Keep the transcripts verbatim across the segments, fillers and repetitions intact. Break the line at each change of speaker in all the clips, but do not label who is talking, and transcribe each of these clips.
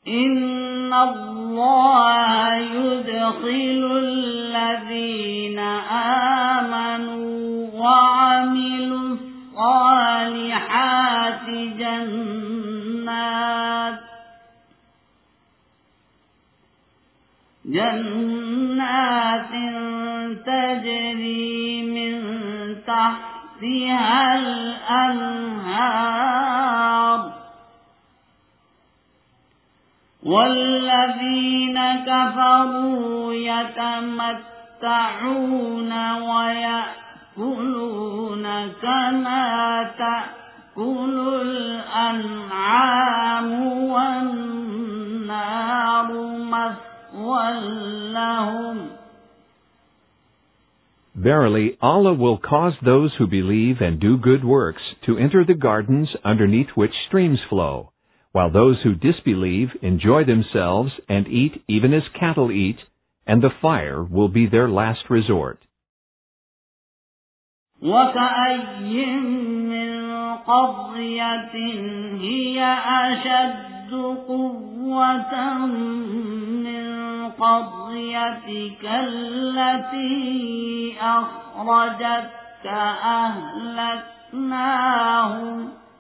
إن الله يدخل الذين آمنوا وعملوا الصالحات جنات جنات تجري من تحتها الأنهار والذين كفروا يتمتعون ويأكلون كما تأكل الأنعام والنار مثوى لهم.
Verily, Allah will cause those who believe and do good works to enter the gardens underneath which streams flow, while those who disbelieve enjoy themselves and eat even as cattle eat, and the fire will be their last resort.
وَكَأَيٍّ مِّن قَرْيَةٍ هِيَ أَشَدُّ قُوَّةً مِّن قَرْيَتِكَ الَّتِي أَخْرَجَتْكَ أَهْلَكْنَاهُمْ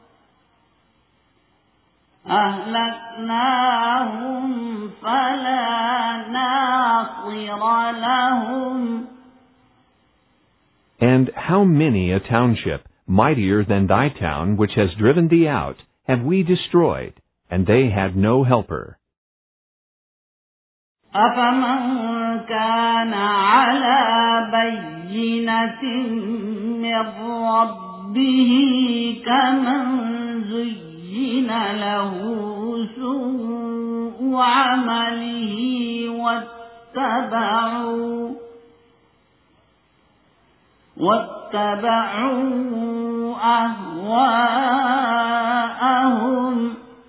أهلكناهم فلا ناصر لهم.
And how many a township, mightier than thy town, which has driven thee out, have we destroyed, and they had no helper.
أفمن كان على بينة من ربه كمن زين زين له سوء عمله واتبعوا واتبعوا أهواءهم.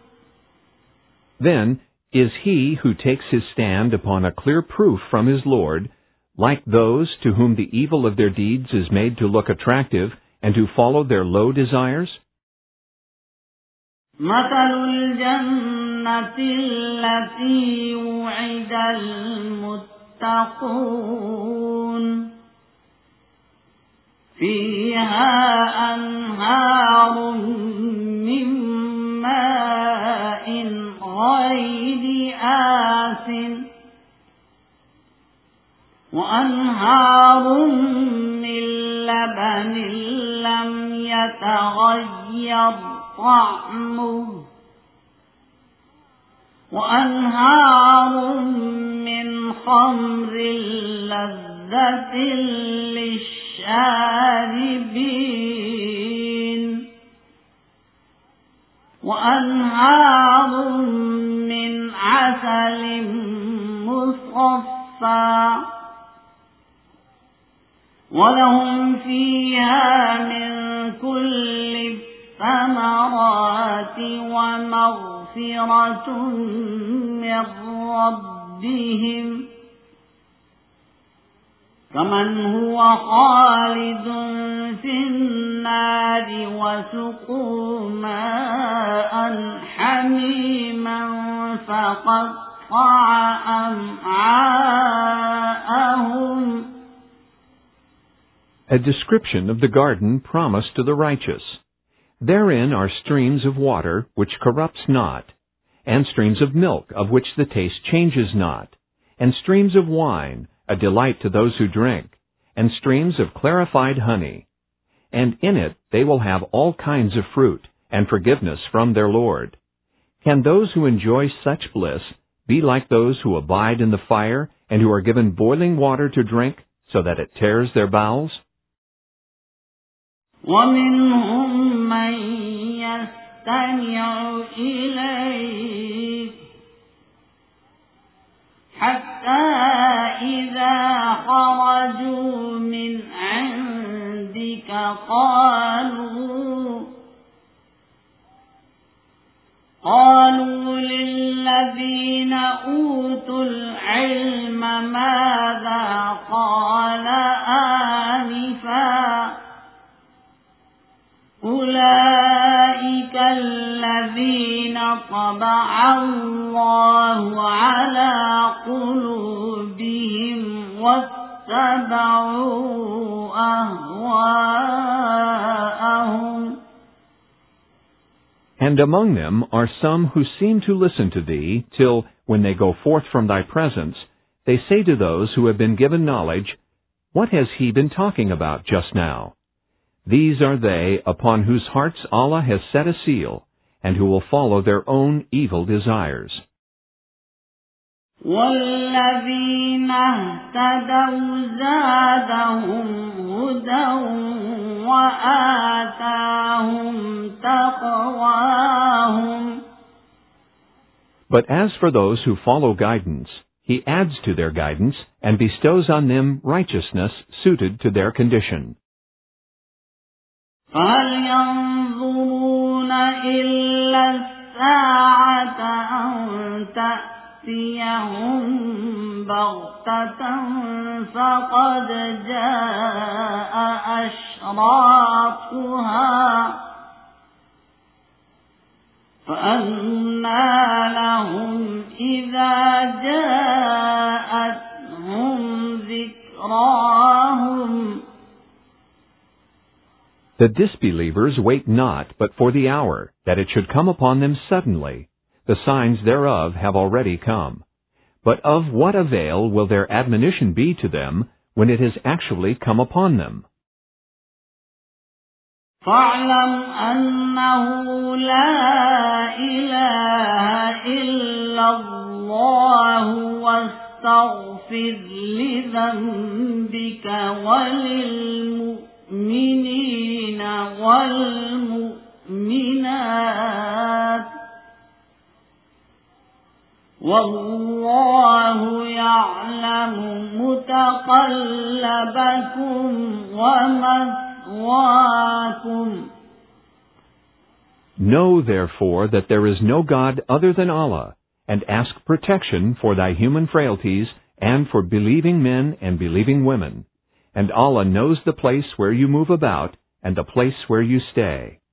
Then is he who takes his stand upon a clear proof from his Lord, like those to whom the evil of their deeds is made to look attractive and who follow their low desires?
مثل الجنة التي وعد المتقون فيها أنهار من ماء غير آسن وأنهار من لبن لم يتغير طعمه وأنهار من خمر لذة للشاربين وأنهار من عسل مصفى ولهم فيها من كل الثمرات ومغفرة من ربهم كمن هو خالد في النار وسقوا ماء حميما فقطع أمعاءهم.
A description of the garden promised to the righteous. Therein are streams of water which corrupts not, and streams of milk of which the taste changes not, and streams of wine, a delight to those who drink, and streams of clarified honey. And in it they will have all kinds of fruit, and forgiveness from their Lord. Can those who enjoy such bliss be like those who abide in the fire, and who are given boiling water to drink, so that it tears their bowels?
ومنهم من يستمع إليك حتى إذا خرجوا من عندك قالوا قالوا للذين أوتوا العلم ماذا قال آنفا أولئك الذين الذين طبع الله على قلوبهم واتبعوا أهواءهم.
And among them are some who seem to listen to thee, till, when they go forth from thy presence, they say to those who have been given knowledge, What has he been talking about just now? These are they upon whose hearts Allah has set a seal, and who will follow their own evil desires.
وَالَّذِينَ اهْتَدَوْا زَادَهُمْ هُدًى وَآتَاهُمْ تَقْوَاهُمْ.
But as for those who follow guidance, He adds to their guidance and bestows on them righteousness suited to their condition.
فَهَلْ يَنظُرُونَ إِلَّا السَّاعَةَ أَن تَأْتِيَهُم بَغْتَةً فَقَدْ جَاءَ أَشْرَاطُهَا فَأَنَّى لَهُمْ إِذَا جَاءَتْهُمْ ذِكْرَاهُمْ.
The disbelievers wait not but for the hour, that it should come upon them suddenly. The signs thereof have already come. But of what avail will their admonition be to them when it has actually come upon them?
فَاعْلَمْ أَنَّهُ لَا إِلَهَ إِلَّا اللَّهُ وَاسْتَغْفِرْ لِذَنبِكَ وَلِلْمُؤْمِنِينَ وَالْمُؤْمِنَاتِ وَاللَّهُ يَعْلَمُ مُتَقَلَّبَكُمْ وَمَثْوَاكُمْ.
Know, therefore, that there is no God other than Allah, and ask protection for thy human frailties and for believing men and believing women. And Allah knows the place where you move about and the place where you stay.